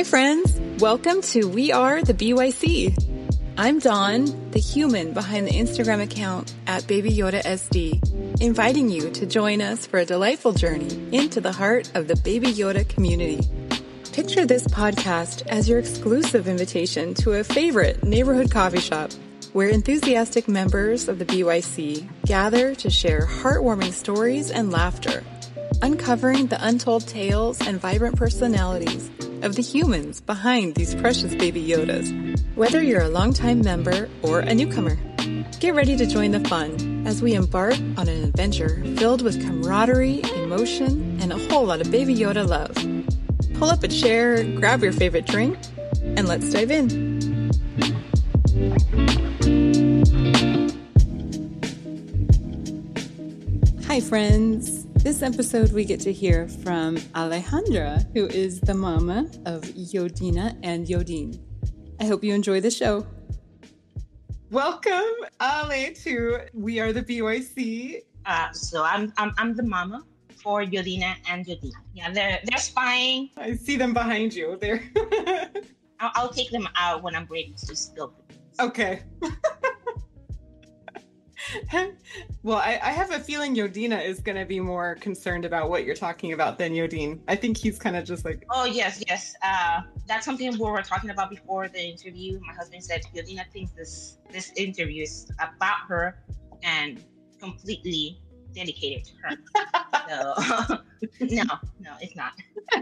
Hi, friends. Welcome to We Are the BYC. I'm Dawn, the human behind the Instagram account at Baby Yoda SD, inviting you to join us for a delightful journey into the heart of the Baby Yoda community. Picture this podcast as your exclusive invitation to a favorite neighborhood coffee shop where enthusiastic members of the BYC gather to share heartwarming stories and laughter, uncovering the untold tales and vibrant personalities of the humans behind these precious Baby Yodas. Whether you're a longtime member or a newcomer, get ready to join the fun as we embark on an adventure filled with camaraderie, emotion, and a whole lot of Baby Yoda love. Pull up a chair, grab your favorite drink, and let's dive in. Hi, friends. This episode, we get to hear from Alejandra, who is the mama of Yodina and Yodin. I hope you enjoy the show. Welcome, Ale, to We Are the BYC. So I'm the mama for Yodina and Yodin. Yeah, they're spying. I see them behind you. There. I'll take them out when I'm ready to spill the beans. Okay. Well, I have a feeling Yodina is going to be more concerned about what you're talking about than Yodin. I think he's kind of just like... Oh, yes. That's something we were talking about before the interview. My husband said Yodina thinks this interview is about her and completely dedicated to her. So, no, it's not.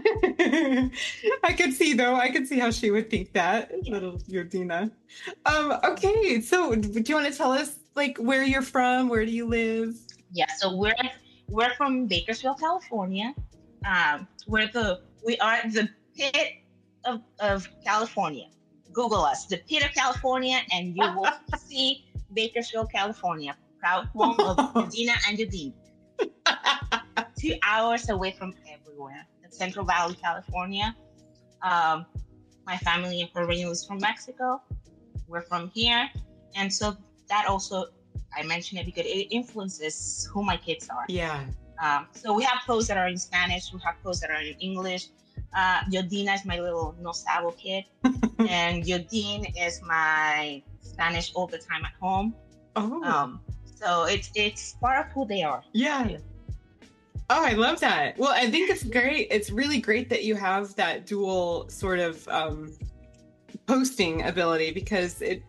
I could see how she would think that, little Yodina. Okay, so do you want to tell us like where you're from? Where do you live? Yeah, so we're from Bakersfield, California. We are the pit of California. Google us, the pit of California, and you will see Bakersfield, California, proud home of Yodina and Yodin. 2 hours away from everywhere. In Central Valley, California. My family originally is from Mexico. We're from here, and so that also, I mentioned it because it influences who my kids are. Yeah. So we have posts that are in Spanish. We have posts that are in English. Yodina is my little no sabo kid. And Yodin is my Spanish all the time at home. Oh. So it's part of who they are. Yeah. Too. Oh, I love that. Well, I think it's great. It's really great that you have that dual sort of posting ability because it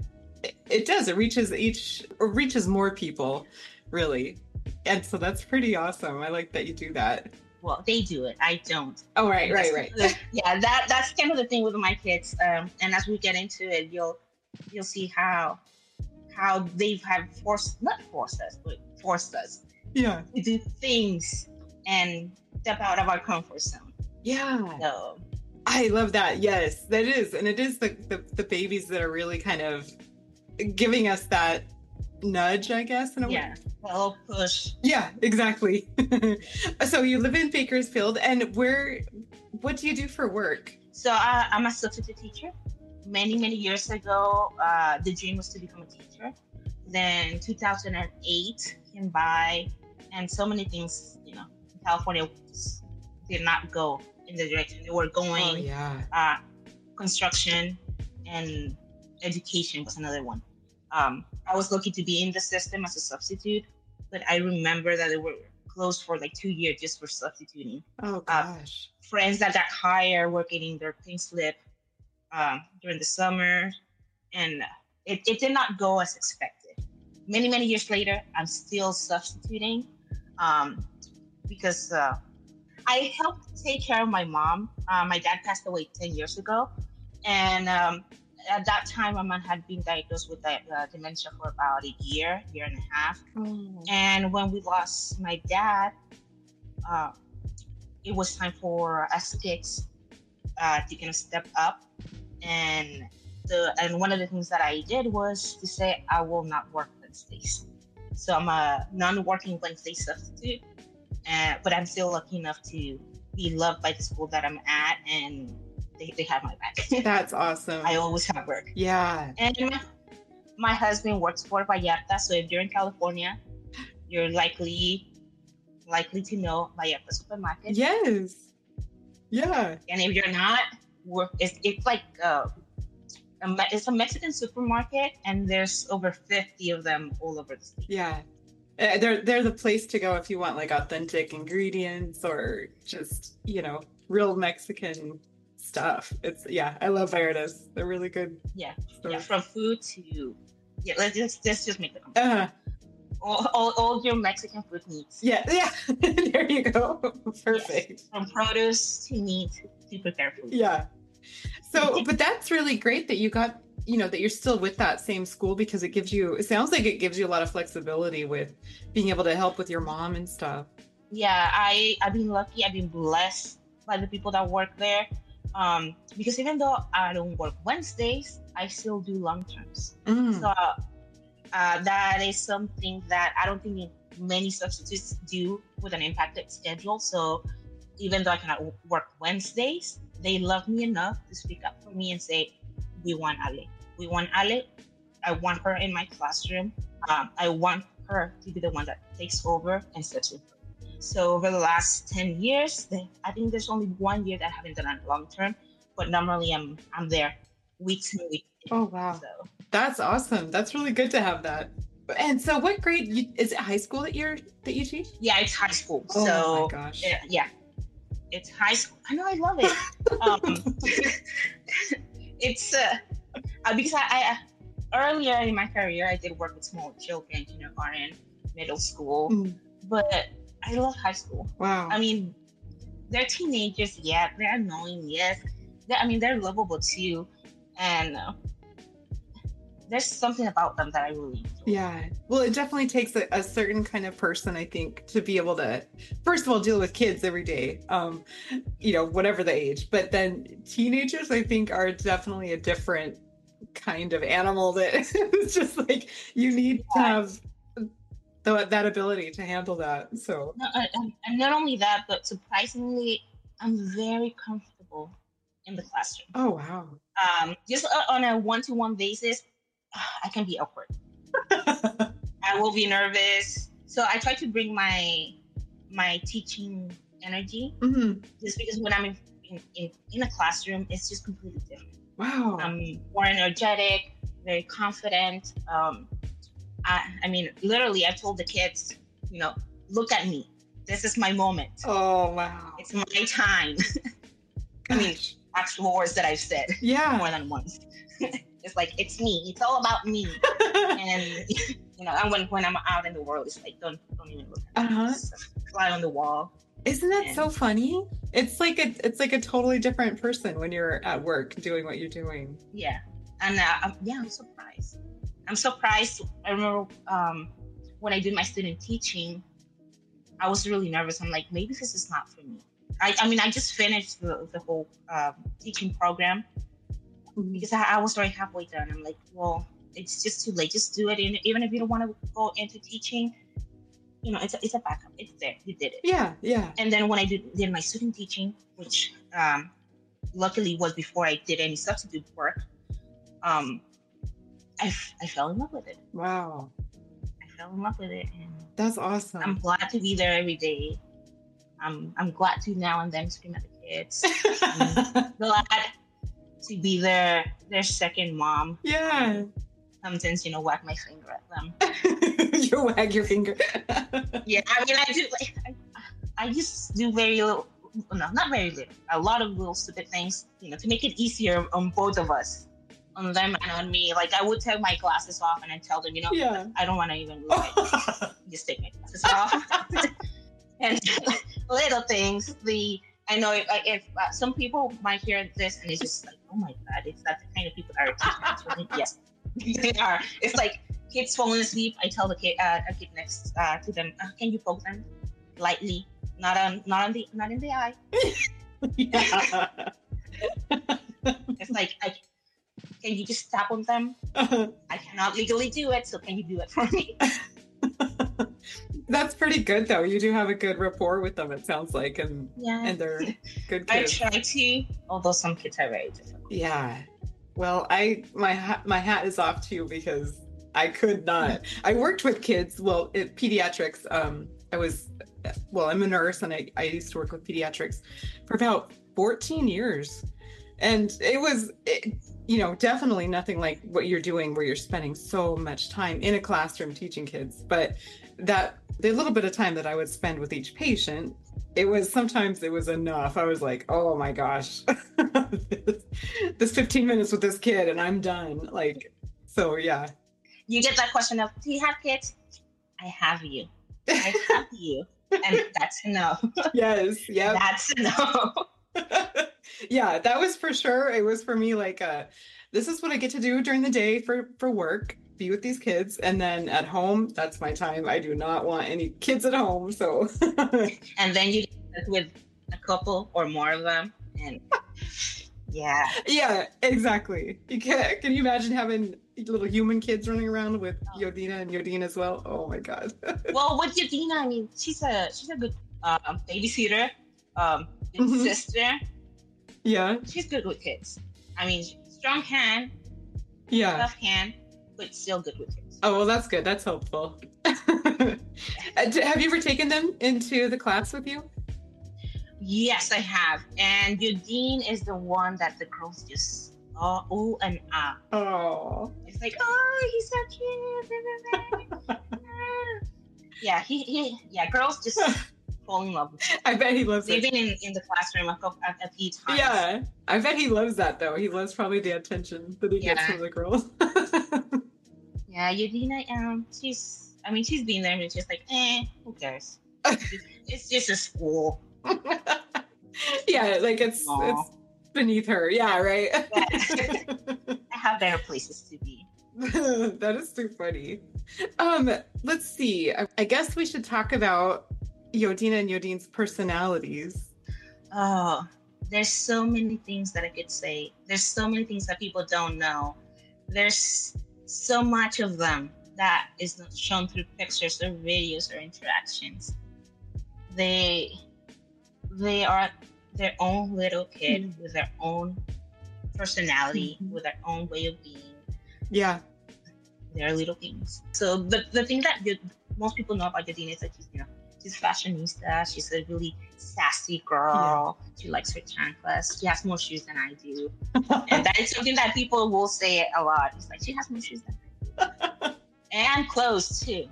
reaches more people, really. And so that's pretty awesome. I like that you do that. Well, they do it. I don't. Oh, right. Yeah, that's kind of the thing with my kids. And as we get into it, you'll see how they have forced us. Yeah. To do things and step out of our comfort zone. Yeah. So I love that. Yes, that is. And it is the babies that are really kind of giving us that nudge, I guess, in a way. Yeah, a little push. Yeah, exactly. So you live in Bakersfield, and what do you do for work? So I'm a substitute teacher. Many years ago, the dream was to become a teacher. Then 2008 came by, and so many things, in California did not go in the direction they were going. Oh, yeah. Construction and education was another one. I was lucky to be in the system as a substitute, but I remember that they were closed for like 2 years just for substituting. Oh, gosh. Friends that got hired were getting their pay slip during the summer, and it did not go as expected. Many years later, I'm still substituting because I helped take care of my mom. My dad passed away 10 years ago, and at that time, my mom had been diagnosed with dementia for about a year and a half. Oh. And when we lost my dad, it was time for us kids to kind of step up. And one of the things that I did was to say, I will not work Wednesdays. So I'm a non-working Wednesday substitute, but I'm still lucky enough to be loved by the school that I'm at, and they have my back. That's awesome. I always have work. Yeah. And my husband works for Vallarta, so if you're in California, you're likely to know Vallarta Supermarket. Yes. Yeah. And if you're not, it's like it's a Mexican supermarket, and there's over 50 of them all over the state. Yeah. They're the place to go if you want like authentic ingredients or just, real Mexican stuff. I love Vallarta's. They're really good. Yeah. stores. Yeah, from food to let's just make it Uh, all your Mexican food needs. yeah. There you go. Perfect. Yes. From produce to meat to prepare food. Yeah. So, but that's really great that you got, that you're still with that same school, because it sounds like it gives you a lot of flexibility with being able to help with your mom and stuff. Yeah, I've been lucky. I've been blessed by the people that work there. Because even though I don't work Wednesdays, I still do long terms. So that is something that I don't think many substitutes do with an impacted schedule. So even though I cannot work Wednesdays, they love me enough to speak up for me and say, we want Ale. We want Ale. I want her in my classroom. I want her to be the one that takes over and sits with her. So over the last 10 years, I think there's only 1 year that I haven't done a long term, but normally I'm there weeks and weeks. Oh, wow. So That's awesome. That's really good to have that. And so what grade, is it high school that you teach? yeah, it's high school. Oh So my gosh. yeah, it's high school. I know, I love it. It's because I earlier in my career I did work with small children, kindergarten, middle school, but I love high school. Wow. I mean, they're teenagers, yeah, they're annoying, yes. They're lovable too, and there's something about them that I really enjoy. Yeah. Well, it definitely takes a certain kind of person, I think, to be able to, first of all, deal with kids every day, whatever the age. But then teenagers, I think, are definitely a different kind of animal that it's just like you need to have that ability to handle that. So, and not only that, but surprisingly, I'm very comfortable in the classroom. Oh, wow. Just on a one-to-one basis, I can be awkward. I will be nervous. So I try to bring my teaching energy, just because when I'm in a classroom, it's just completely different. Wow. I'm more energetic, very confident. I mean, literally, I told the kids, look at me. This is my moment. Oh, wow. It's my time. I mean, actual words that I've said. Yeah. More than once. It's like, it's me. It's all about me. And and when I'm out in the world, it's like, don't even look at me. Just fly on the wall. Isn't that so funny? It's like a totally different person when you're at work doing what you're doing. Yeah. And I'm surprised. I'm surprised. I remember when I did my student teaching, I was really nervous. I'm like, maybe this is not for me. I just finished the whole teaching program because I was already halfway done. I'm like, well, it's just too late. Just do it. And even if you don't want to go into teaching, it's a backup. It's there. You did it. Yeah, yeah. And then when I did my student teaching, which luckily was before I did any substitute work, I fell in love with it. Wow. I fell in love with it. And that's awesome. I'm glad to be there every day. I'm glad to now and then scream at the kids. I'm glad to be their second mom. Yeah. Sometimes, wag my finger at them. You wag your finger. Yeah, I mean, I do. I just do very little. No, not very little. A lot of little stupid things, to make it easier on both of us, on them and on me. Like I would take my glasses off and I tell them, yeah. I don't want to even look at you. Just take my glasses off. And little things. I know if some people might hear this and it's just like, oh my God, is that the kind of people that are teaching? Yes, they are. It's like kids falling asleep. I tell the kid, a kid next to them, can you poke them lightly, not in the eye. It's like, can you just tap on them? I cannot legally do it, so can you do it for me? That's pretty good, though. You do have a good rapport with them, it sounds like, and they're good kids. I try to, although some kids are very difficult. Yeah. Well, my hat is off to you because I could not. I worked with kids. Well, pediatrics. I'm a nurse, and I used to work with pediatrics for about 14 years. And definitely nothing like what you're doing where you're spending so much time in a classroom teaching kids. But the little bit of time that I would spend with each patient, sometimes it was enough. I was like, oh my gosh, this 15 minutes with this kid and I'm done. Like, so yeah. You get that question of, do you have kids? I have you. I have you. And that's enough. Yes. Yeah. That's enough. Yeah, that was for sure. It was for me like this is what I get to do during the day for work, be with these kids, and then at home, that's my time. I do not want any kids at home. So and then you get with a couple or more of them, and yeah. Yeah, exactly. Can you imagine having little human kids running around with Yodina and Yodine as well? Oh my God. Well, with Yodina, I mean, she's a good babysitter, good sister. Yeah. She's good with kids. I mean, strong hand, tough hand, but still good with kids. Oh, well, that's good. That's helpful. Have you ever taken them into the class with you? Yes, I have. And Yodine is the one that the girls just ooh and ah. Oh. It's like, oh, he's so cute. Yeah, yeah, girls just fall in love with him. I bet he loves it. They've been in the classroom a few times. Yeah, I bet he loves that though. He loves probably the attention that he gets from the girls. Yeah, Yodina, she's been there, it's just like, who cares? It's just a school. Yeah, like it's beneath her. Yeah, right. I have better places to be. That is too funny. Let's see. I guess we should talk about Yodina and Yodine's personalities. Oh, there's so many things that I could say. There's so many things that people don't know. There's so much of them that is not shown through pictures or videos or interactions. They are their own little kid with their own personality, with their own way of being. Yeah. They're little things. So the thing that most people know about Yodina is that she's fashionista. She's a really sassy girl. Yeah. She likes her chanclas. She has more shoes than I do. And that is something that people will say a lot. It's like, she has more shoes than I do. And clothes too.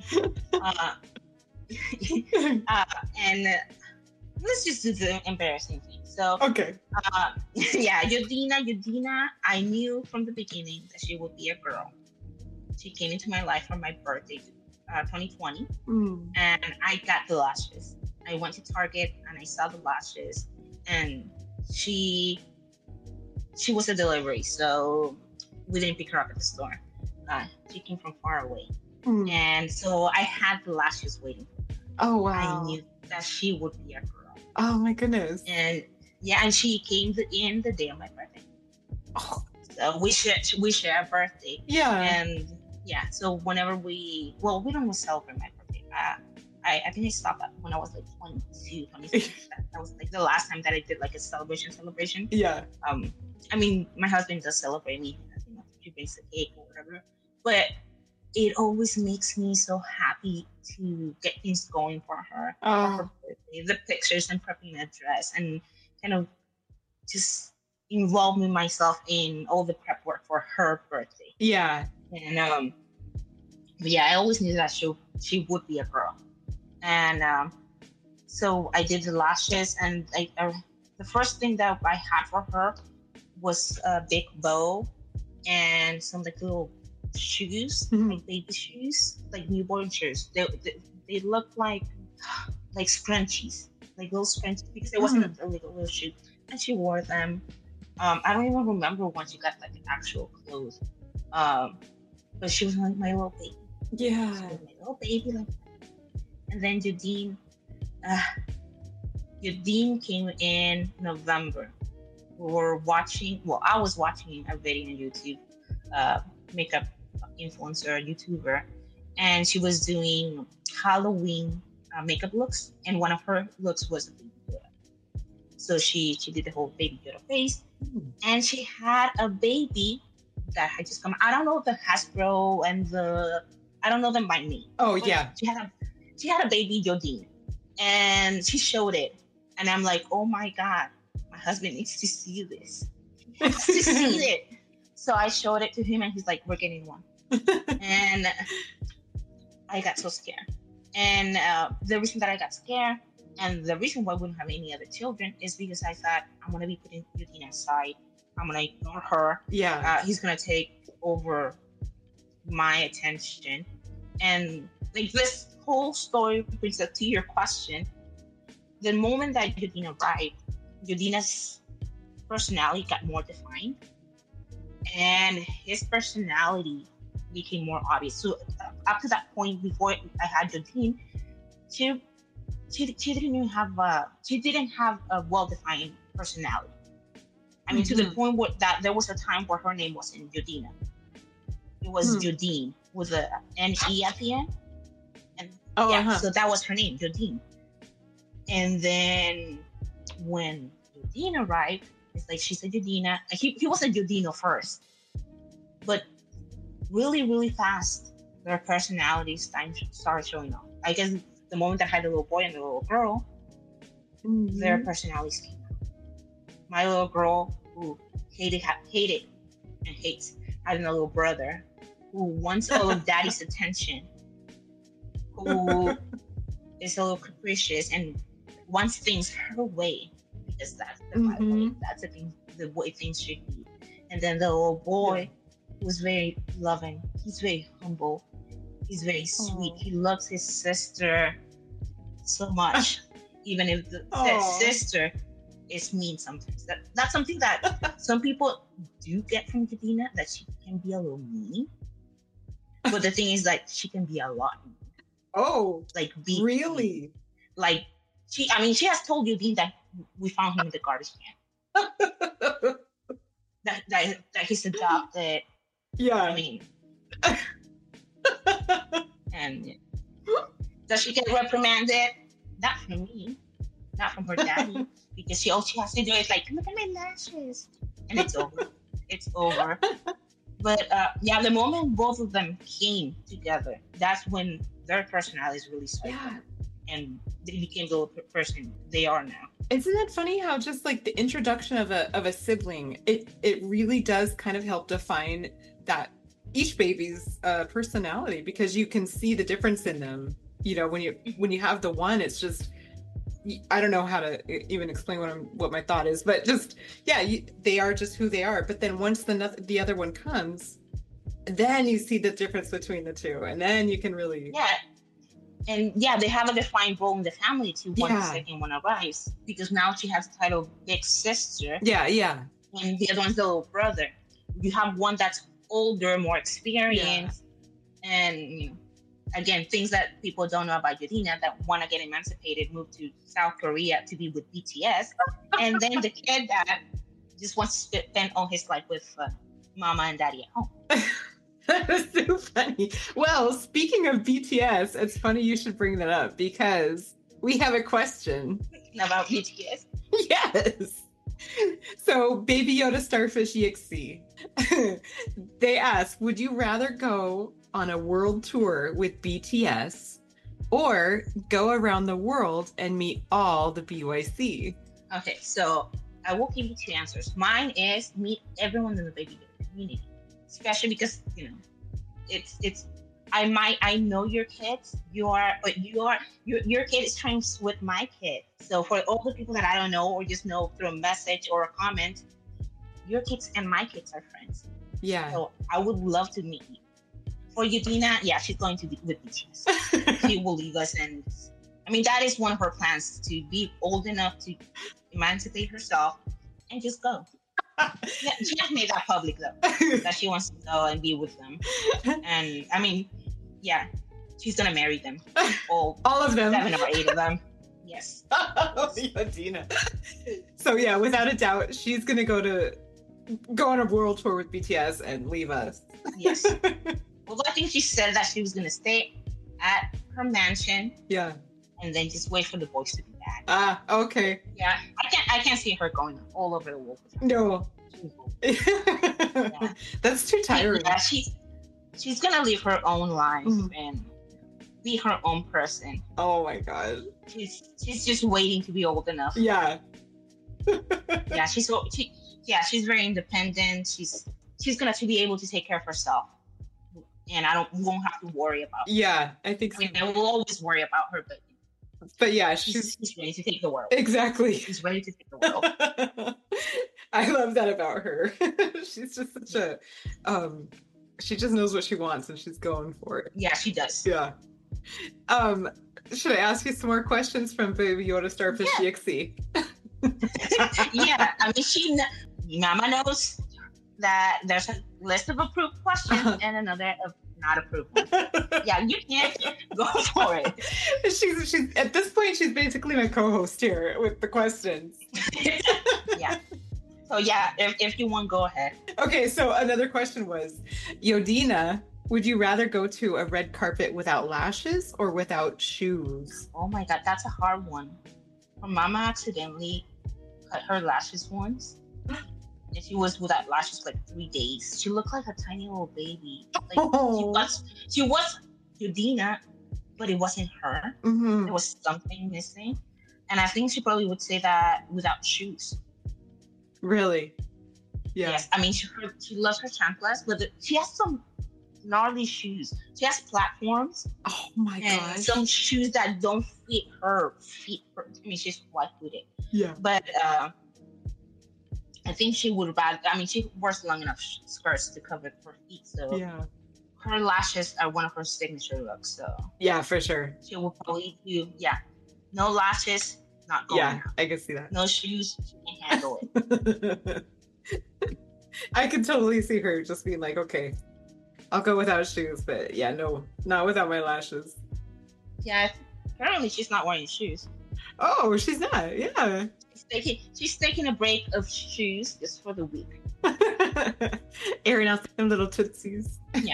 And let's just do the embarrassing thing. So, okay. Yeah, Yodina, I knew from the beginning that she would be a girl. She came into my life for my birthday, 2020, and I got the lashes. I went to Target and I saw the lashes, and she was a delivery, so we didn't pick her up at the store. She came from far away, and so I had the lashes waiting for her. Oh wow! I knew that she would be a girl. Oh my goodness! And yeah, and she came in the day of my birthday. Oh. So we share a birthday. Yeah. And yeah, so whenever we don't celebrate my birthday. I think I stopped when I was like 22, 26. That was like the last time that I did like a celebration. Yeah. I mean, my husband does celebrate me. He brings the cake or whatever. But it always makes me so happy to get things going for her. For her birthday, the pictures and prepping a dress and kind of just involving myself in all the prep work for her birthday. Yeah. And yeah, I always knew that she would be a girl. And so I did the lashes, and the first thing that I had for her was a big bow and some like little shoes, like baby shoes, like newborn shoes. They look like scrunchies, like little scrunchies, because it wasn't a little shoe. And she wore them. I don't even remember when she got like actual clothes. But she was like my little baby. Yeah. She was my little baby, like. And then Yodine came in November. I was watching a video on YouTube, makeup influencer, YouTuber, and she was doing Halloween makeup looks, and one of her looks was a baby Yoda. So she did the whole baby Yoda face, and she had a baby that had just come. I don't know the Hasbro and I don't know them by name. Oh yeah. She had a baby Yodine, and she showed it, and I'm like, oh my god, my husband needs to see this. She has to see it. So I showed it to him, and he's like, "We're getting one." And I got so scared. And the reason that I got scared, and the reason why we wouldn't have any other children, is because I thought, I'm gonna be putting Eugene aside. I'm gonna ignore her. Yeah. He's gonna take over my attention. And like, this whole story brings us to your question. The moment that Eugene arrived, Eugene's personality got more defined, and his personality became more obvious. So up to that point, before I had Eugene, she didn't have a well-defined personality. I mean, to the point where that there was a time where her name wasn't Eudina. It was Eudine with a N-E at the end. And so that was her name, Eudine. And then when Eudine arrived, it's like she said Eudina. He was a Eudino first. But really, really fast, their personalities started showing up. I guess the moment I had the little boy and the little girl, their personalities came out. My little girl, who hated and hates having a little brother, who wants all of daddy's attention, who is a little capricious and wants things her way, because that's the right way. That's the way things should be. And then the little boy, who's very loving. He's very humble. He's very sweet. He loves his sister so much, even if the sister is mean sometimes. That's something that some people do get from Eudina, that she can be a little mean. But the thing is, like, she can be a lot mean. Oh, like really? Mean. Like she has told Eugene that we found him in the garbage can. that he's adopted. Yeah. I mean, and does she get reprimanded? Not from me, not from her daddy, because all she has to do is like, look at my lashes, and it's over. It's over. But the moment both of them came together, that's when their personalities really started, and they became the person they are now. Isn't it funny how just like the introduction of a sibling, it really does kind of help define that each baby's personality, because you can see the difference in them. You know, when you have the one, it's just, I don't know how to even explain what my thought is, but just they are just who they are. But then once the other one comes, then you see the difference between the two, and then you can really and they have a defined role in the family too. Once the second one arrives, because now she has the title big sister. And the other one's the little brother. You have one that's older, more experienced, and again, things that people don't know about Eudina, that want to get emancipated, move to South Korea to be with BTS, and then the kid that just wants to spend all his life with mama and daddy at home. That is so funny. Well, speaking of BTS, it's funny you should bring that up, because we have a question about BTS. Yes. So, Baby Yoda Starfish EXC, they ask, would you rather go on a world tour with BTS or go around the world and meet all the BYC? Okay, so I will give you two answers. Mine is meet everyone in the Baby Yoda community, especially because, you know, it's I know your kids. Your kid is trying with my kid. So for all the people that I don't know or just know through a message or a comment, your kids and my kids are friends. Yeah. So I would love to meet you. For Eudina, she's going to be with BTS. She will leave us, and I mean that is one of her plans, to be old enough to emancipate herself and just go. She has made that public though, that she wants to go and be with them. And I mean, she's gonna marry them. All of them. 7 or 8 of them. Yes. Eudina. So without a doubt, she's gonna go on a world tour with BTS and leave us. Yes. Well, I think she said that she was gonna stay at her mansion. Yeah. And then just wait for the boys to be back. Ah, okay. Yeah, I can't see her going all over the world. No. That's too tiring. Yeah, she's gonna live her own life and be her own person. Oh my god. She's just waiting to be old enough. Yeah. Yeah, she's very independent. She's gonna to be able to take care of herself, and won't have to worry about her. Yeah, I think so. I mean, I will always worry about her, but yeah, she's ready to take the world. Exactly. She's ready to take the world. I love that about her. She's just such a she just knows what she wants and she's going for it. Yeah, she does. Yeah. Should I ask you some more questions from Baby Yoda Starfish EXE? Yeah, I mean, Mama knows that there's a list of approved questions and another of not approved ones. Yeah, you can't go for it. She's at this point, she's basically my co-host here with the questions. Yeah. So yeah, if you want, go ahead. Okay, so another question was, Yodina, would you rather go to a red carpet without lashes or without shoes? Oh my God, that's a hard one. Her mama accidentally cut her lashes once. And she was without lashes like 3 days. She looked like a tiny little baby. Like she was Yodina, but it wasn't her. Mm-hmm. There was something missing. And I think she probably would say that without shoes. Really? Yeah. Yes. I mean, she loves her chanclas, but she has some gnarly shoes. She has platforms. Oh my gosh. Some shoes that don't fit her feet. I mean, she's white with it. Yeah. But I think she would rather. I mean, she wears long enough skirts to cover her feet, so yeah. Her lashes are one of her signature looks. So yeah, for sure. She will probably do no lashes, not going. Yeah, I can see that. No shoes, she can't handle it. I could totally see her just being like, okay, I'll go without shoes, but yeah, no, not without my lashes. Yeah, apparently she's not wearing shoes. Oh, she's not. Yeah. She's taking a break of shoes just for the week. Airing out them little tootsies. Yeah.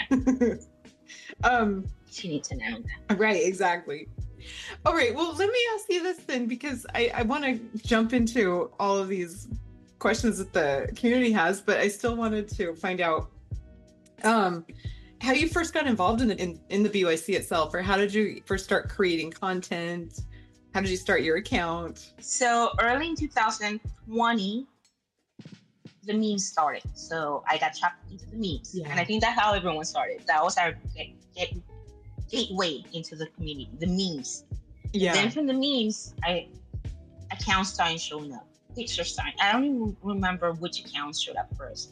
She needs to know that. Right, exactly. All right, well, let me ask you this then, because I want to jump into all of these questions that the community has, but I still wanted to find out how you first got involved in the BYC itself, or how did you first start creating content? How did you start your account? So early in 2020, the memes started. So I got trapped into the memes. Yeah. And I think that's how everyone started. That was our gateway into the community, the memes. Yeah. And then from the memes, accounts started showing up. Pictures started. I don't even remember which accounts showed up first.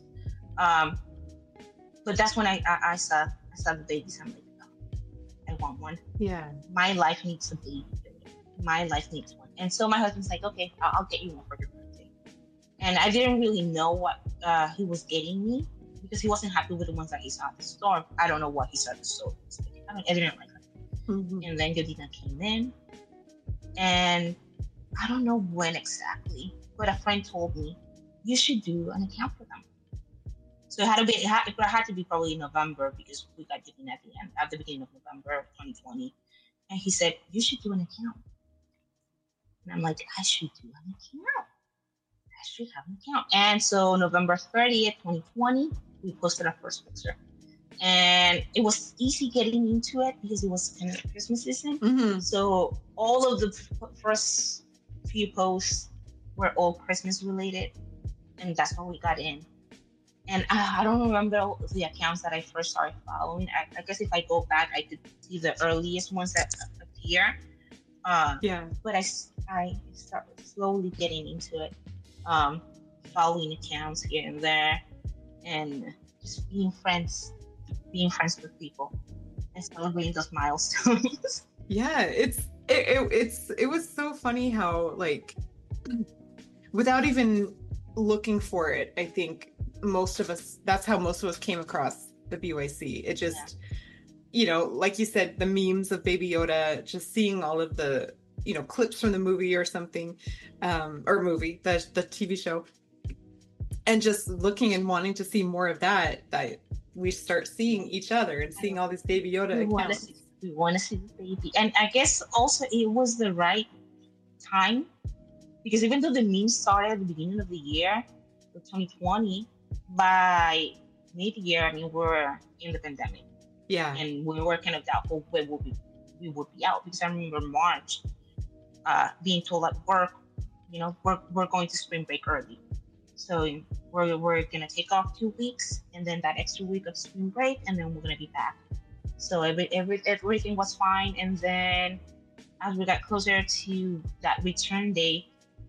But that's when I saw the babies. I'm like, oh, I want one. Yeah. My life needs a baby. My life needs one. And so my husband's like, okay, I'll get you one for your birthday. And I didn't really know what he was getting me because he wasn't happy with the ones that he saw at the store. I don't know what he saw at the store. I didn't like it. Mm-hmm. And then Yodina came in, and I don't know when exactly, but a friend told me, you should do an account for them. So it had to be probably in November because we got Yodina at the beginning of November of 2020. And he said, you should do an account. And I'm like, I should do an account. I should have an account. And so November 30th, 2020, we posted our first picture. And it was easy getting into it because it was kind of Christmas season. Mm-hmm. So all of the first few posts were all Christmas related. And that's how we got in. And I don't remember the accounts that I first started following. I guess if I go back, I could see the earliest ones that appear. But I started slowly getting into it, following accounts here and there, and just being friends with people and celebrating those milestones. Yeah, it was so funny how, like, without even looking for it, I think that's how most of us came across the BYC. It just, like you said, the memes of Baby Yoda, just seeing all of the, clips from the movie or something, the TV show, and just looking and wanting to see more of that we start seeing each other and seeing all these Baby Yoda accounts. We want to see the baby. And I guess also it was the right time, because even though the memes started at the beginning of the year, of 2020, by mid-year, we were in the pandemic. Yeah. And we were kind of doubtful when we would be out, because I remember March being told at work, we're going to spring break early. So we're gonna take off 2 weeks, and then that extra week of spring break, and then we're gonna be back. So everything was fine, and then as we got closer to that return day,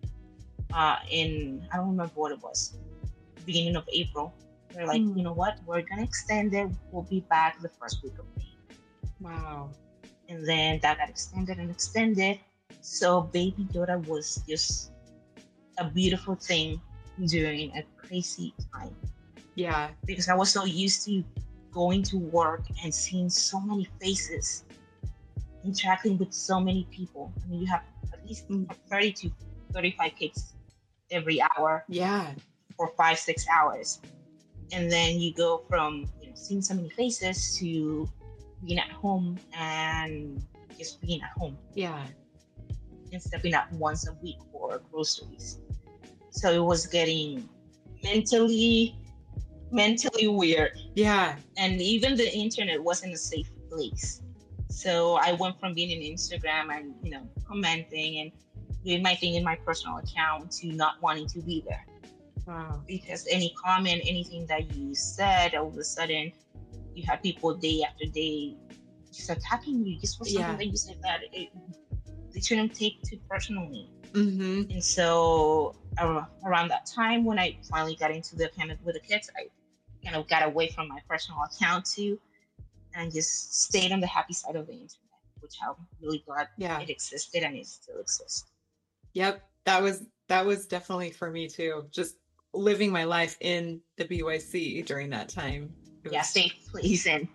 in I don't remember what it was, beginning of April, we're like, you know what, we're gonna extend it. We'll be back the first week of May. Wow. And then that got extended and extended. So Baby Yoda was just a beautiful thing during a crazy time. Yeah. Because I was so used to going to work and seeing so many faces, interacting with so many people. I mean, you have at least 30 to 35 kids every hour. Yeah. For 5-6 hours. And then you go from seeing so many faces to being at home and just being at home. Yeah. And stepping out once a week for groceries. So it was getting mentally weird. Yeah. And even the internet wasn't a safe place. So I went from being in Instagram and commenting and doing my thing in my personal account to not wanting to be there. Wow. Because any comment, anything that you said, all of a sudden you had people day after day just attacking you just for something that you said that they shouldn't take too personally. Mm-hmm. And so around that time when I finally got into the pandemic with the kids, I kind of got away from my personal account too and just stayed on the happy side of the internet, which I'm really glad it existed and it still exists. Yep. That was definitely for me too. Just living my life in the BYC during that time. Safe place and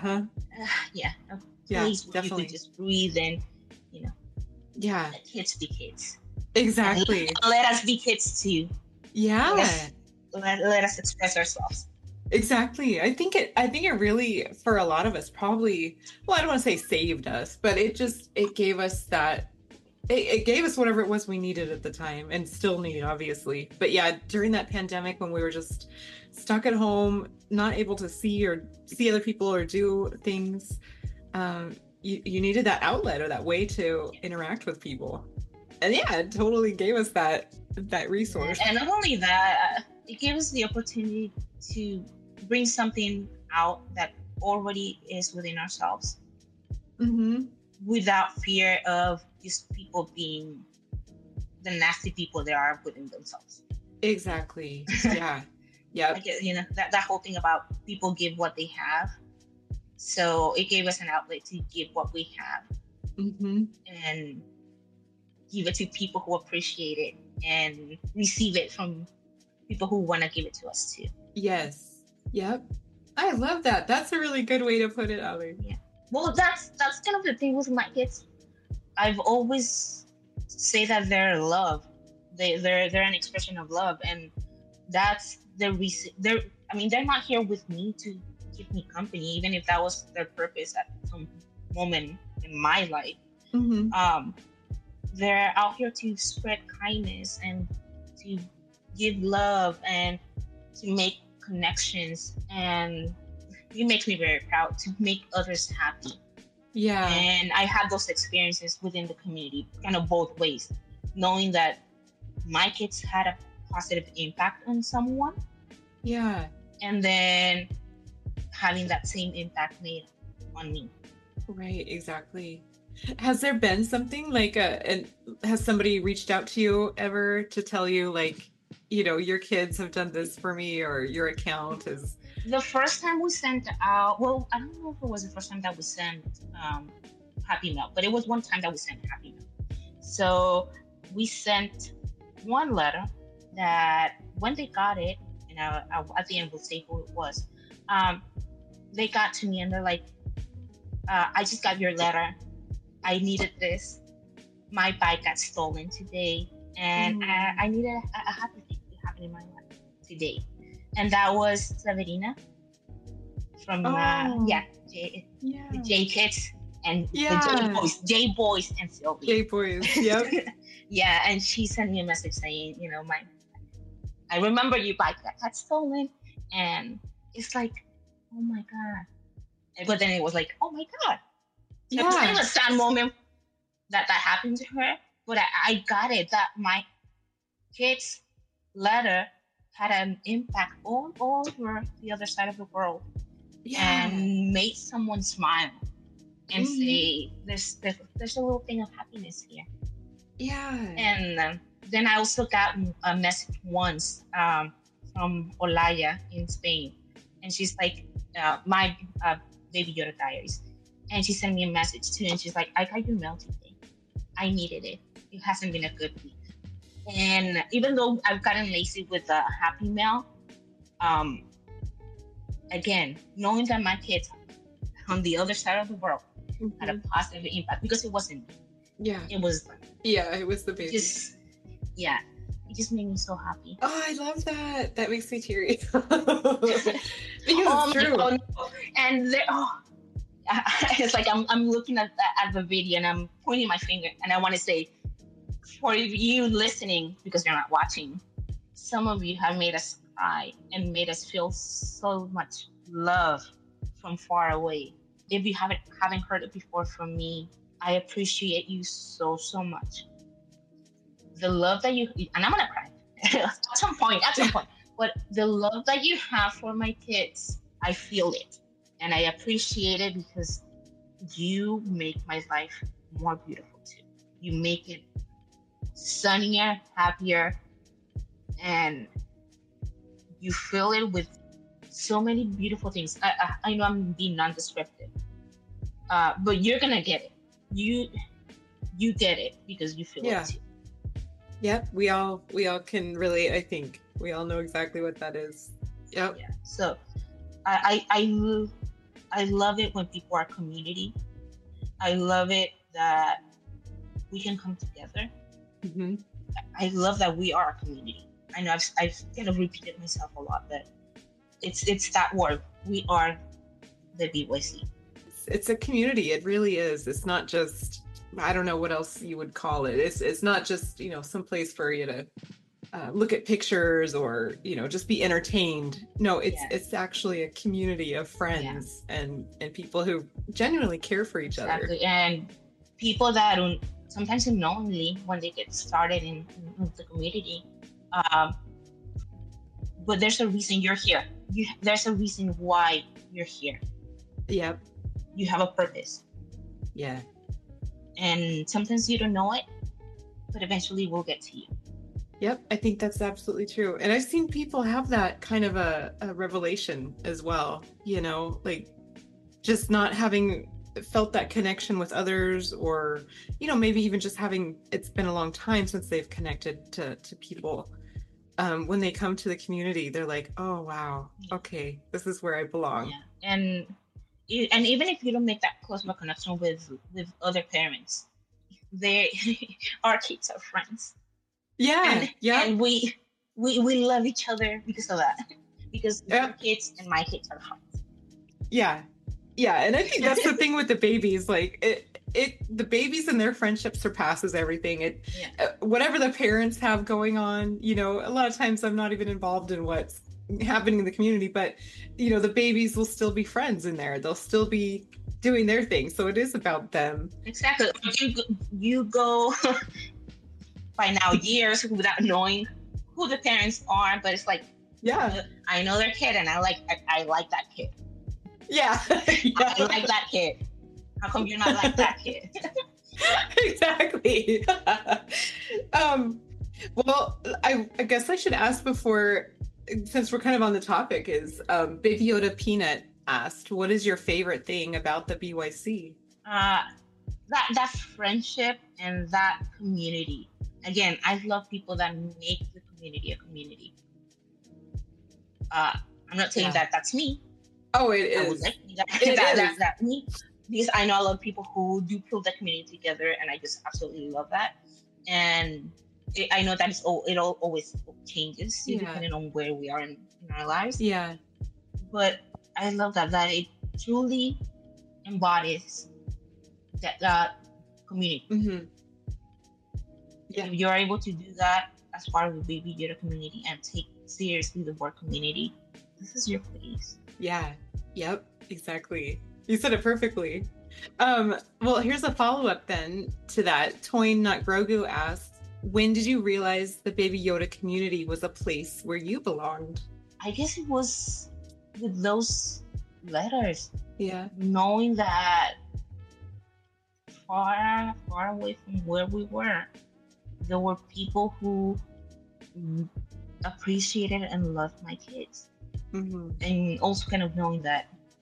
place where definitely. you could just breathe and let kids be kids. Exactly. And let us be kids too. Yeah. Let us express ourselves. Exactly. I think it really, for a lot of us, probably, well, I don't want to say saved us, but it gave us that. It gave us whatever it was we needed at the time and still need, obviously. But yeah, during that pandemic when we were just stuck at home, not able to see other people or do things, you needed that outlet or that way to interact with people. And yeah, it totally gave us that resource. And not only that, it gave us the opportunity to bring something out that already is within ourselves. Mm-hmm. Without fear of just people being the nasty people they are within themselves. Exactly. Yeah. Yeah. I guess, that whole thing about people give what they have. So it gave us an outlet to give what we have. Mm-hmm. And give it to people who appreciate it and receive it from people who want to give it to us too. Yes. Yep. I love that. That's a really good way to put it, Ali. Yeah. Well, that's kind of the thing with my kids. I've always say that they're love. They're an expression of love, and that's the reason. They're not here with me to keep me company, even if that was their purpose at some moment in my life. Mm-hmm. They're out here to spread kindness and to give love and to make connections, and it makes me very proud to make others happy. Yeah. And I had those experiences within the community, kind of both ways, knowing that my kids had a positive impact on someone. Yeah. And then having that same impact made on me. Right, exactly. Has there been something like has somebody reached out to you ever to tell you like, your kids have done this for me, or your account is... The first time we sent out, well, I don't know if it was the first time that we sent Happy Mail, but it was one time that we sent Happy Mail. So we sent one letter that when they got it, and at the end we'll say who it was, they got to me and they're like, I just got your letter. I needed this. My bike got stolen today, and I needed a happy thing to happen in my life today. And that was Severina from the J Kids and the J Boys and Sylvie. J Boys, yep. Yeah, and she sent me a message saying, I remember your bike that got stolen, and it's like, oh my god. But then it was like, oh my god. So it was kind of a sad moment that happened to her, but I got it, that my kid's letter had an impact all over the other side of the world Yeah. and made someone smile and Mhm. say, there's a little thing of happiness here. Yeah. And then I also got a message once from Olaya in Spain, and she's like, my Baby Yoda Diaries, and she sent me a message too, and she's like, I got your mail today. I needed it. It hasn't been a good week, and even though I've gotten lazy with the Happy Mail, again, knowing that my kids on the other side of the world had a Mhm. positive impact, because it wasn't me. Yeah. It was Yeah, it was the baby. just, yeah, it just made me so happy. Oh, I love that. That makes me teary. Because it's true. Oh, no. And it's like I'm looking at the video and I'm pointing my finger, and I want to say, for you listening, because you're not watching, some of you have made us cry and made us feel so much love from far away. If you haven't heard it before from me, I appreciate you so much. The love that you, and I'm gonna cry at some point, but the love that you have for my kids, I feel it, and I appreciate it, because you make my life more beautiful too. You make it sunnier, happier, and you fill it with so many beautiful things. I know I'm being non-descriptive, but you're gonna get it. You get it because you feel it too. Yep, we all can really, I think we all know exactly what that is. Yep. Yeah. So I love it when people are community. I love it that we can come together. Mm-hmm. I love that we are a community. I know I've kind of repeated myself a lot, but it's that word. We are the BYC. It's a community. It really is. It's not just, I don't know what else you would call it. It's not just, some place for you to look at pictures or, just be entertained. No, it's actually a community of friends and people who genuinely care for each other. And people that sometimes unknowingly, when they get started in the community, but there's a reason you're here. There's a reason why you're here. Yep. You have a purpose. Yeah. And sometimes you don't know it, but eventually we'll get to you. Yep, I think that's absolutely true. And I've seen people have that kind of a revelation as well, like just not having felt that connection with others, or, maybe even just it's been a long time since they've connected to people. When they come to the community, they're like, oh, wow, okay, this is where I belong. Yeah. And even if you don't make that close of a connection with other parents, our kids are friends. Yeah. And we love each other because of that. Because your kids and my kids are friends. Yeah. Yeah. And I think that's the thing with the babies. Like the babies and their friendship surpasses everything. Whatever the parents have going on, a lot of times I'm not even involved in what's happening in the community, but the babies will still be friends in there. They'll still be doing their thing. So it is about them. Exactly. You go by now years without knowing who the parents are, but it's like, I know their kid and I like that kid. Yeah. I like that kid. How come you're not like that kid? Exactly. Well, I guess I should ask before, since we're kind of on the topic, is Baby Yoda Peanut asked, what is your favorite thing about the BYC? That friendship and that community. Again, I love people that make the community a community. I'm not saying that that's me. Oh, it is. That's me. Because I know a lot of people who do pull the community together, and I just absolutely love that. And I know that it always changes depending on where we are in our lives. Yeah. But I love that it truly embodies that community. Mm-hmm. Yeah. If you're able to do that as part of the Baby Yoda community and take seriously the word community, this is your place. Yeah. Yep. Exactly. You said it perfectly. Well, here's a follow-up then to that. Toyn Not Grogu asked, When did you realize the Baby Yoda community was a place where you belonged? I guess it was with those letters, Yeah. knowing that far, far away from where we were, there were people who appreciated and loved my kids. Mm-hmm. And also kind of knowing that,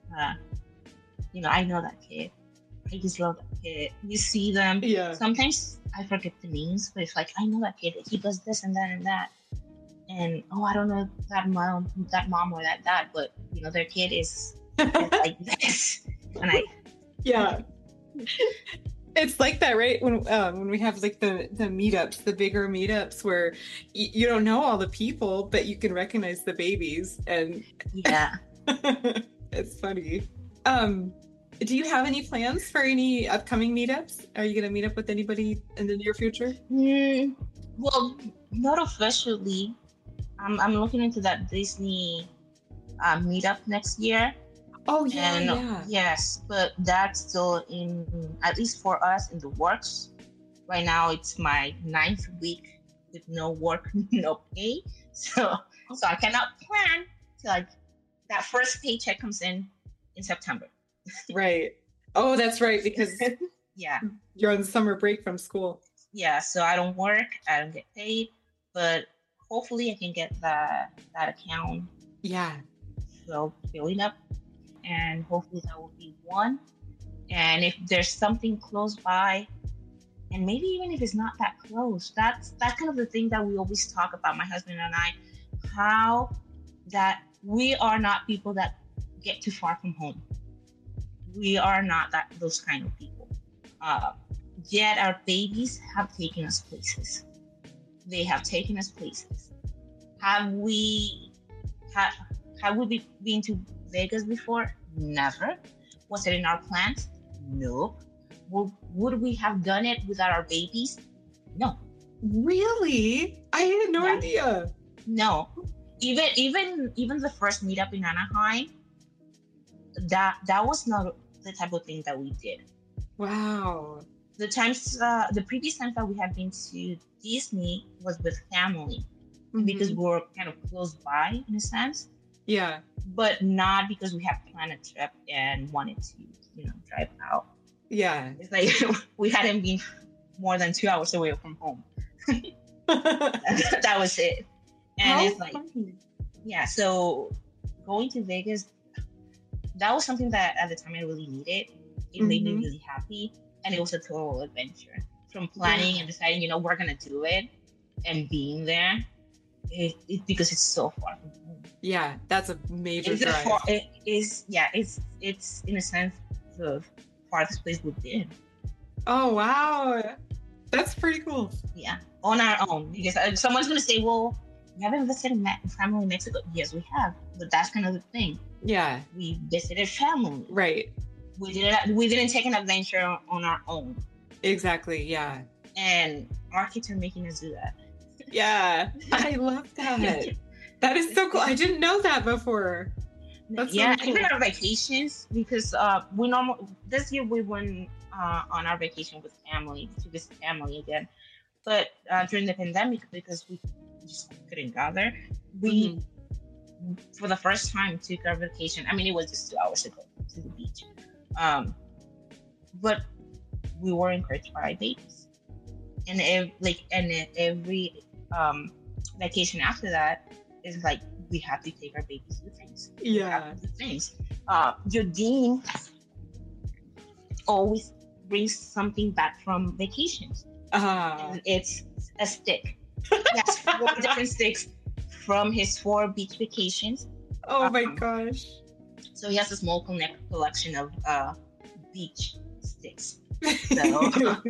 I know that kid. I just love that kid. You see them. Yeah. Sometimes I forget the names, but it's like, I know that kid. He does this and that and that. And, I don't know that mom or that dad, but, their kid is like this. And Yeah. It's like that, right? When we have like the meetups, the bigger meetups where you don't know all the people, but you can recognize the babies, and yeah. It's funny. Do you have any plans for any upcoming meetups? Are you going to meet up with anybody in the near future? Well, not officially. I'm looking into that Disney meetup next year. Oh, yeah, and yeah. Yes, but that's still at least for us, in the works. Right now, it's my 9th week with no work, no pay. So I cannot plan till that first paycheck comes in September. Right. Oh, that's right, because yeah, you're on summer break from school. Yeah, so I don't work, I don't get paid, but hopefully I can get that account. Yeah. So filling up. And hopefully that will be one. And if there's something close by, and maybe even if it's not that close, that's kind of the thing that we always talk about, my husband and I, how that we are not people that get too far from home. We are not those kind of people. Yet our babies have taken us places. They have taken us places. Have we been to Vegas before? Never. Was it in our plans? No. Would we have done it without our babies? No. Really? I had no idea. No. Even the first meetup in Anaheim, that was not the type of thing that we did. Wow. The previous times that we have been to Disney was with family, because we were kind of close by in a sense. Yeah. But not because we had planned a trip and wanted to, drive out. Yeah. It's like we hadn't been more than 2 hours away from home. That was it. And it's like, yeah, so going to Vegas, that was something that at the time I really needed. It made me really happy. And it was a total adventure. From planning and deciding, we're going to do it, and being there. Because it's so far from home. Yeah, that's a major drive. It's in a sense the farthest place we've been. Oh, wow. That's pretty cool. Yeah, on our own. Because someone's going to say, well, you haven't visited family in Mexico. Yes, we have. But that's kind of the thing. Yeah. We visited family. Right. We didn't take an adventure on our own. Exactly, yeah. And our kids are making us do that. Yeah, I love that. That is so cool. I didn't know that before. That's so cool. Even our vacations, because this year we went on our vacation with family, to visit family again. But during the pandemic, because we just couldn't gather, we for the first time took our vacation. I mean, it was just 2 hours ago to the beach, but we were encouraged by our babies, and every vacation after that is like, we have to take our babies to things. Yeah. Your dean always brings something back from vacations. And it's a stick. He has 4 different sticks from his 4 beach vacations. Oh my gosh. So he has a small collection of beach sticks. So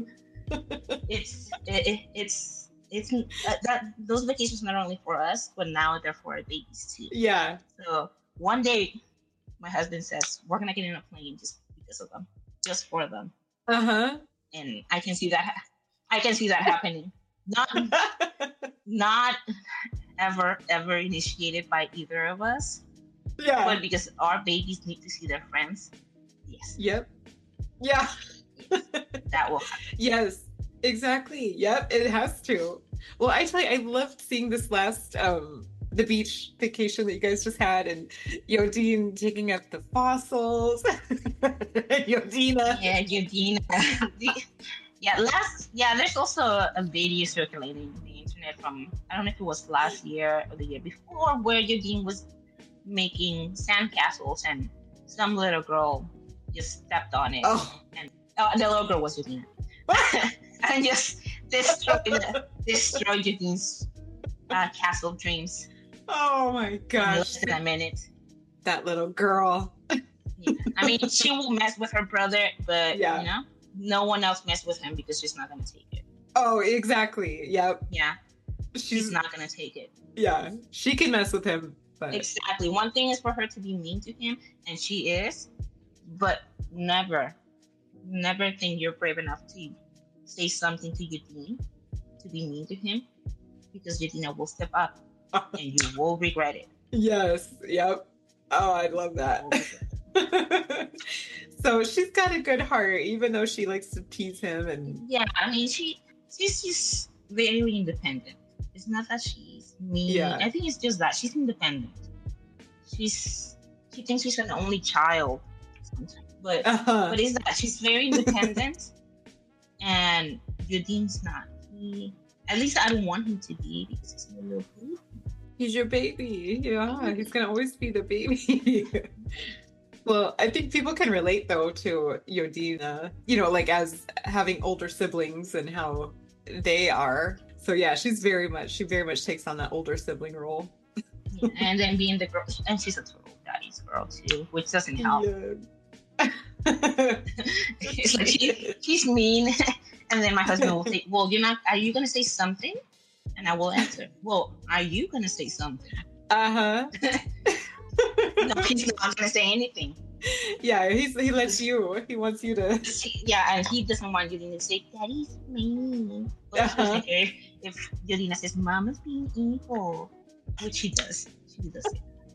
it's that those vacations not only for us, but now they're for our babies too. Yeah. So one day, my husband says, we're gonna get in a plane just because of them, just for them. And I can see that happening. Not ever initiated by either of us. Yeah. But because our babies need to see their friends. Yes. Yep. Yeah. That will happen. Yes. Exactly. Yep, it has to. Well, I tell you, I loved seeing this last the beach vacation that you guys just had, and Yodine taking up the fossils. Yodina. Yeah, Eugene. There's also a video circulating on the internet from, I don't know if it was last year or the year before, where Eugene was making sandcastles and some little girl just stepped on it. Oh. And the little girl was Eugene. And just destroyed Eugene's castle dreams Oh my in gosh. less than a minute. That little girl. Yeah. I mean, she will mess with her brother, but Yeah. you know, no one else mess with him because she's not gonna take it. Oh, exactly. Yep. Yeah, she's She's not gonna take it. yeah. She can mess with him, but Exactly. One thing is for her to be mean to him, and she is, but never think you're brave enough to say something to Eugene to be mean to him, because Eugene will step up and you will regret it. yes. Yep. Oh, I love that. So she's got a good heart, even though she likes to tease him and Yeah, I mean, she's just very independent. It's not that she's mean. Yeah. I think it's just that she's independent. She thinks she's an only child sometimes, but it's that she's very independent, and Eugene's not. At least I don't want him to be, because he's a little baby. he's your baby. Yeah, he's gonna always be the baby. Well, I think people can relate though to Yodina, like as having older siblings and how they are. So yeah, she very much takes on that older sibling role. Yeah, and then being the girl, and she's a total daddy's girl too, which doesn't help. Yeah. It's like she's mean, and then my husband will say, "Well, are you gonna say something?" And I will answer, "Well, are you gonna say something?" Uh-huh. No, he's not gonna say anything. Yeah, he lets you. He wants you to. Yeah, and he doesn't want Yelena to say, "Daddy's mean." But if Yelena says, "Mama's being evil," which she does. She does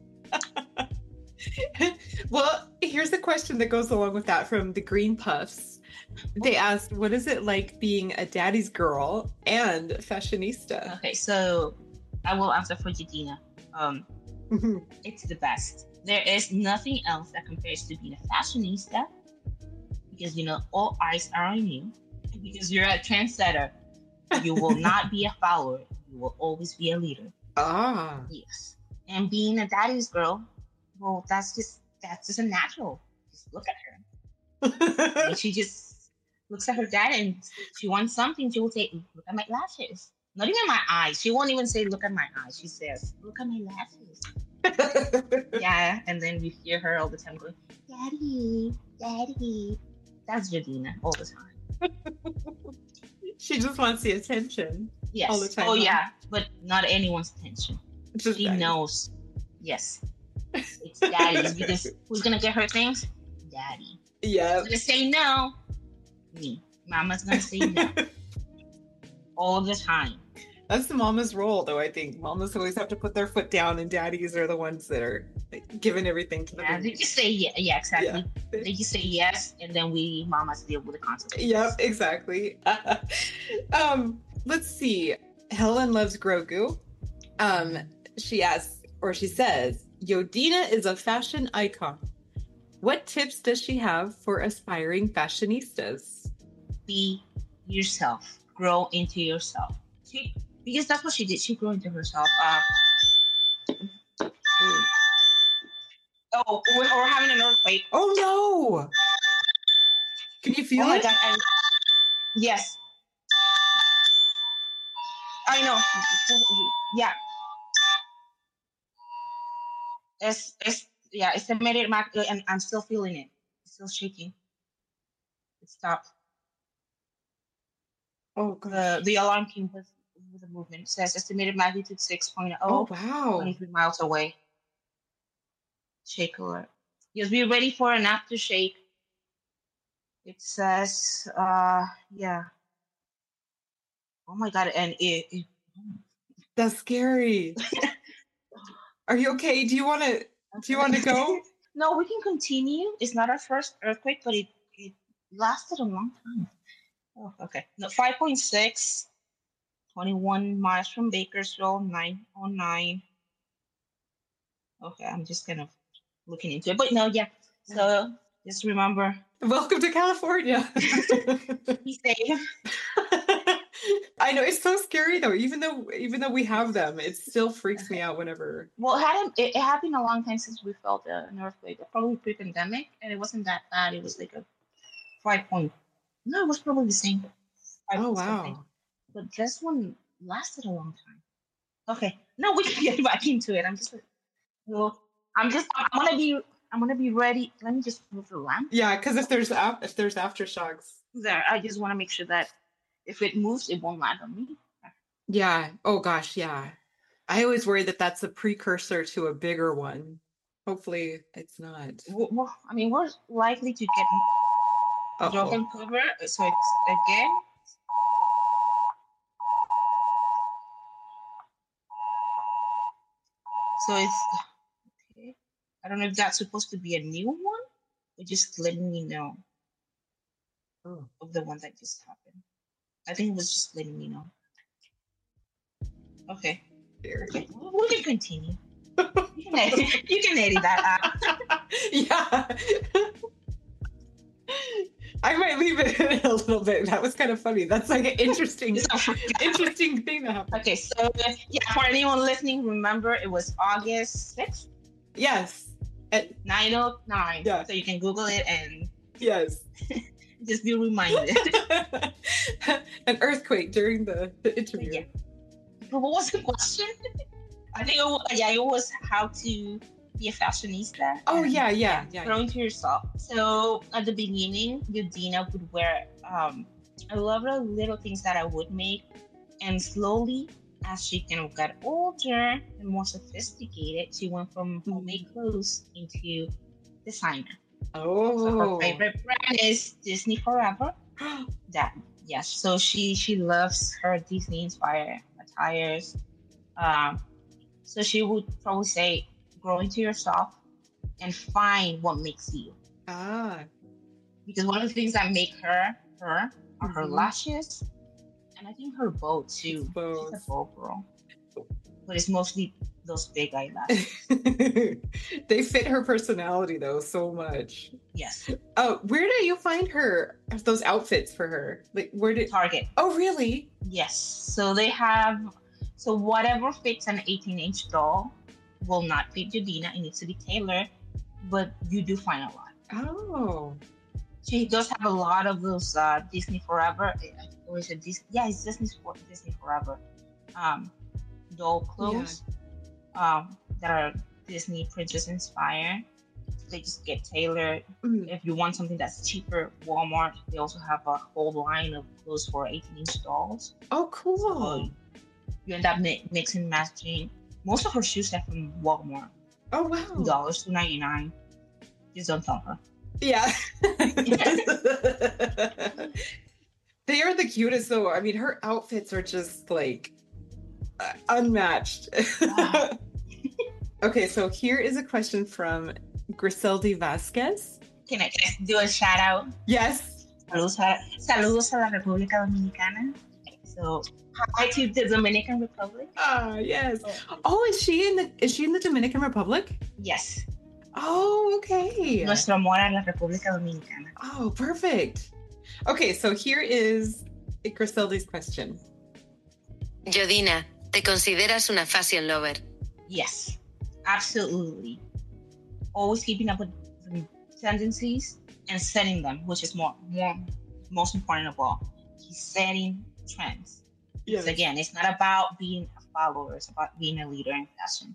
it. Well, here's a question that goes along with that from the Green Puffs. They asked, what is it like being a daddy's girl and fashionista? Okay, so I will answer for Yelena. It's the best. There is nothing else that compares to being a fashionista, because all eyes are on you, because you're a trendsetter. You will not be a follower. You will always be a leader. Ah. Yes. And being a daddy's girl, well, that's just a natural. Just look at her. And she just looks at her dad, and she wants something. She will say, "Look at my lashes." Not even my eyes. She won't even say, "Look at my eyes." She says, "Look at my lashes." Yeah, and then we hear her all the time going, "Daddy, Daddy." That's Jadina all the time. She just wants the attention. Yes. All the time. Oh, yeah, but not anyone's attention. Just She daddy. knows. Yes. It's Daddy's, because who's gonna get her things? Daddy. Yeah. Who's gonna say no? Me. Mama's gonna say no. All the time. That's the mama's role, though. I think mamas always have to put their foot down, and daddies are the ones that are giving everything to the Yeah, baby. they just say yeah, exactly. Yeah. They just say yes, and then we mamas deal with the consequences. Yep, exactly. Let's see. Helen loves Grogu. She asks, or she says, Yodina is a fashion icon. What tips does she have for aspiring fashionistas? Be yourself. Grow into yourself. Because that's what she did. She grew into herself. Oh, we're having an earthquake. Oh no! Can you feel Oh my it? God. Yes. I know. Yeah. It's estimated, and I'm still feeling it. It's still shaking. It stopped. Oh god. The alarm came with the movement. It says estimated magnitude 6.0. Oh wow. 23 miles away. Shake alert. Yes, be ready for an aftershake. It says, yeah. Oh my God, and it That's scary. Are you okay? Do you want to go? No, we can continue. It's not our first earthquake, but it lasted a long time. Oh, okay. No, 5.6, 21 miles from Bakersfield, 909. Okay, I'm just kind of looking into it. But no, yeah. So just remember, Welcome to California. be safe. I know it's so scary though. Even though we have them, it still freaks me out whenever. Well, it had been a long time since we felt an earthquake. Probably pre-pandemic, and it wasn't that bad. It was like a 5 point. No, it was probably the same. Oh Something. wow. But this one lasted a long time. Okay, no, we can get back into it. Well, I'm gonna be ready. Let me just move the lamp. Yeah, because if there's aftershocks. There, I just want to make sure that if it moves, it won't land on me. Yeah. Oh gosh, yeah. I always worry that that's a precursor to a bigger one. Hopefully, it's not. Well, I mean, we're likely to get drop and cover. So it's again. So it's okay. I don't know if that's supposed to be a new one, or just letting me know of the one that just happened. I think it was just letting me know. Okay. Okay. We can continue. You can edit that out. Yeah. I might leave it in a little bit. That was kind of funny. That's like an interesting thing to happen. Okay, so yeah, for anyone listening, remember it was August 6th? Yes. At 9:09. Yeah. So you can Google it and yes. Just be reminded. An earthquake during the interview. Yeah. But what was the question? I think it was how to be a fashionista. Oh yeah. Growing to yourself. So at the beginning, Yudina would wear a lot of little things that I would make, and slowly, as she kind of got older and more sophisticated, she went from homemade clothes into designer. Oh. So her favorite brand is Disney Forever. Yes. So she loves her Disney inspired attires. So she would probably say, grow into yourself and find what makes you. Because one of the things that make her are her lashes, and I think her bow too. She's a bow girl, but it's mostly those big eyelashes. They fit her personality though so much. Yes. Oh, where do you find those outfits for her? Like where did Target? Oh, really? Yes. So they have. So whatever fits an 18-inch doll will not fit Yudina. It needs to be tailored, but you do find a lot. Oh. She does have a lot of those Disney Forever. Or is it Disney? Yeah, it's Disney Forever. Doll clothes that are Disney princess inspired. They just get tailored. If you want something that's cheaper, Walmart, they also have a whole line of clothes for 18-inch dolls. Oh, cool. So you end up mixing and matching. Most of her shoes are from Walmart. Oh, wow. $2, $2.99. Just don't tell her. Yeah. They are the cutest though. I mean, her outfits are just like unmatched. Wow. Okay, so here is a question from Griseldi Vasquez. Can I do a shout out? Yes. Saludos a la República Dominicana. So hi to the Dominican Republic. Yes. Oh, is she in the Dominican Republic? Yes. Oh, okay. Nuestro amor a la República Dominicana. Oh, perfect. Okay, so here is Griseldi's question. Yodina, ¿te consideras una fashion lover? Yes, absolutely. Always keeping up with the tendencies and setting them, which is most important of all. He's setting trends. Yes. So again, it's not about being a follower, it's about being a leader in fashion.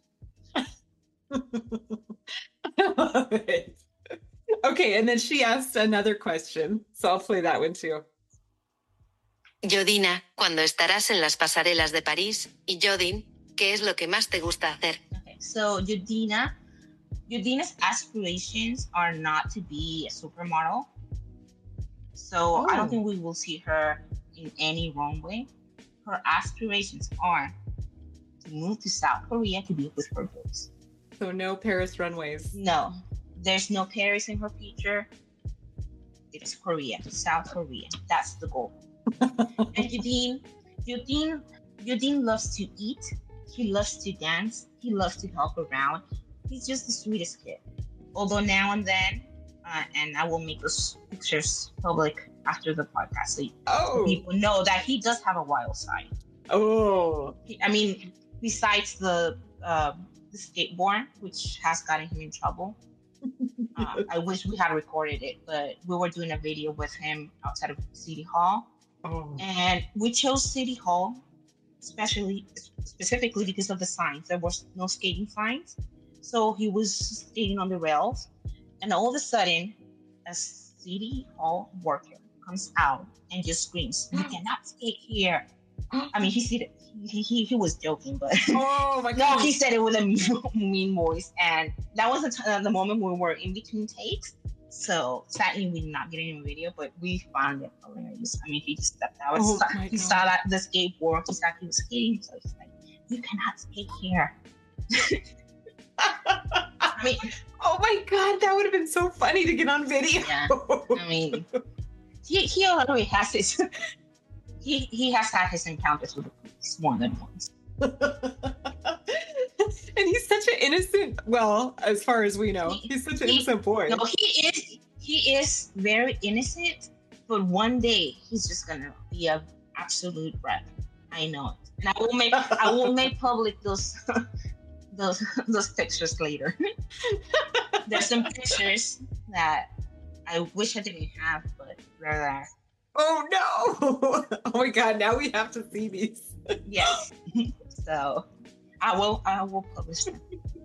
I love it. Okay, and then she asked another question, so I'll play that one too. Yodina, cuando estarás en las pasarelas de París, y Yodin, ¿qué es lo que más te gusta hacer? Okay, so Yudina's aspirations are not to be a supermodel. So I don't think we will see her in any runway. Her aspirations are to move to South Korea to be with her boys. So no Paris runways. No, there's no Paris in her future. It's Korea, South Korea. That's the goal. And Eugene loves to eat. He loves to dance. He loves to help around. He's just the sweetest kid. Although now and then, and I will make those pictures public after the podcast so people know that he does have a wild side. I mean, besides the skateboard, which has gotten him in trouble. I wish we had recorded it, but we were doing a video with him outside of City Hall. And we chose City Hall specifically because of the signs. There was no skating signs. So he was skating on the rails. And all of a sudden, a City Hall worker comes out and just screams, "You cannot skate here." I mean, he was joking, but oh my God. No, he said it with a mean voice, and that was the moment we were in between takes. So sadly, we did not get any video, but we found it hilarious. I mean, he just stepped out. He saw that the skateboard. He thought he was skating, so he's like, "You cannot skate here." I mean, oh my God, that would have been so funny to get on video. Yeah, I mean, he already has his. He has had his encounters with the police more than once. And he's such an innocent, well, as far as we know, he's such an innocent boy. No, he is very innocent, but one day he's just gonna be an absolute wreck. I know it. And I will make public those pictures later. There's some pictures that I wish I didn't have, but they're there. Oh no! Oh my God! Now we have to see these. Yes. So I will publish them.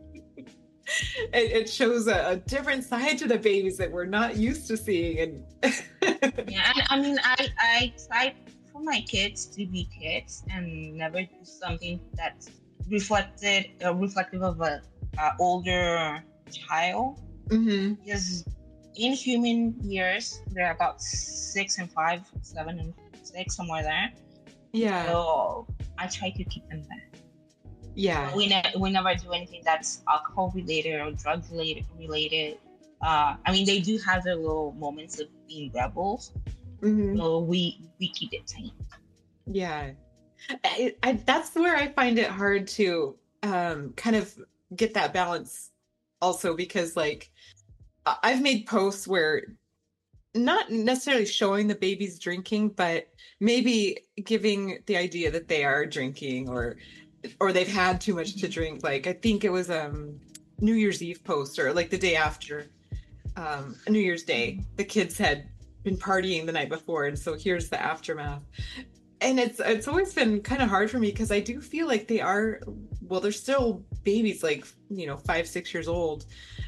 It shows a different side to the babies that we're not used to seeing, and yeah. I mean, I try for my kids to be kids and never do something that's reflective of a older child. Mm-hmm. Because in human years, they're about 6 and 5, 7 and 6, somewhere there. Yeah. So I try to keep them there. Yeah. We never do anything that's alcohol related or drug related. I mean, they do have their little moments of being rebels. Mm-hmm. So we keep it tame. Yeah. That's where I find it hard to kind of get that balance also, because like I've made posts where not necessarily showing the babies drinking, but maybe giving the idea that they are drinking or they've had too much to drink. Like I think it was New Year's Eve post, or like the day after New Year's Day, the kids had been partying the night before, and so here's the aftermath. And it's always been kind of hard for me, because I do feel like they're still babies, like 5, 6 years old,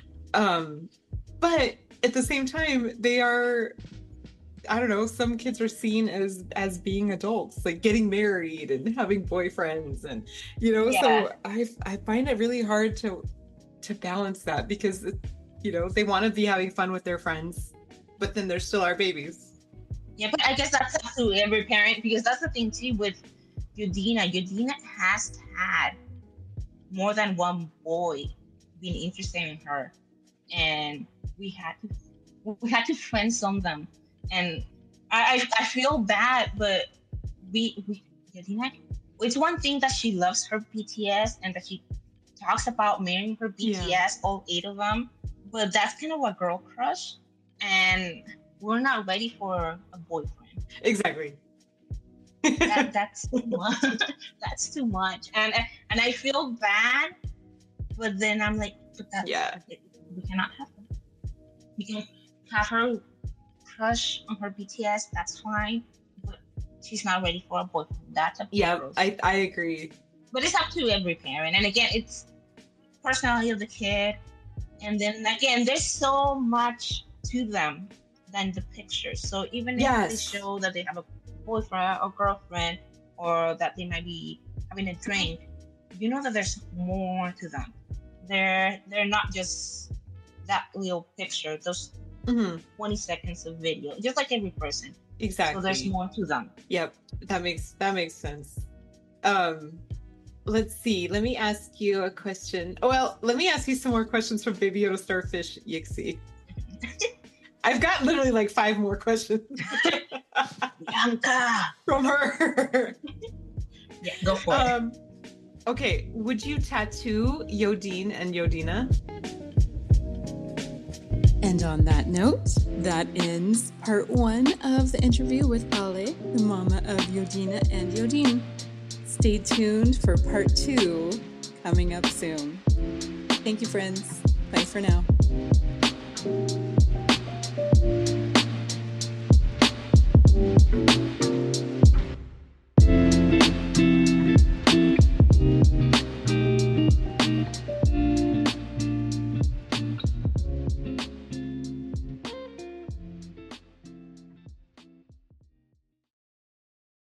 but at the same time they are, I don't know, some kids are seen as being adults, like getting married and having boyfriends, and Yeah. So I find it really hard to balance that, because they want to be having fun with their friends, but then they're still our babies. Yeah, but I guess that's up to every parent, because that's the thing too with Eudina. Eudina has had more than one boy being interested in her, and we had to friend zone them. And I feel bad, but Eudina, it's one thing that she loves her BTS and that she talks about marrying her BTS, all 8 of them, but that's kind of a girl crush, and we're not ready for a boyfriend. Exactly. That's too much. That's too much. And I feel bad, but then I'm like, but that's, we cannot have that. We can have her crush on her BTS, that's fine, but she's not ready for a boyfriend. That's a I agree. But it's up to every parent. And again, it's personality of the kid. And then again, there's so much to them than the pictures. So even if they show that they have a boyfriend or girlfriend, or that they might be having a drink, that there's more to them. They're not just that little picture, those 20 seconds of video, just like every person. Exactly. So there's more to them. Yep, that makes sense. Let's see. Let me ask you a question. Well, let me ask you some more questions from Baby Yoda Starfish Yixi. I've got literally like 5 more questions Bianca. from her. Yeah, go for it. Okay, would you tattoo Yodine and Yodina? And on that note, that ends part 1 of the interview with Ale, the mama of Yodina and Yodine. Stay tuned for part 2 coming up soon. Thank you, friends. Bye for now.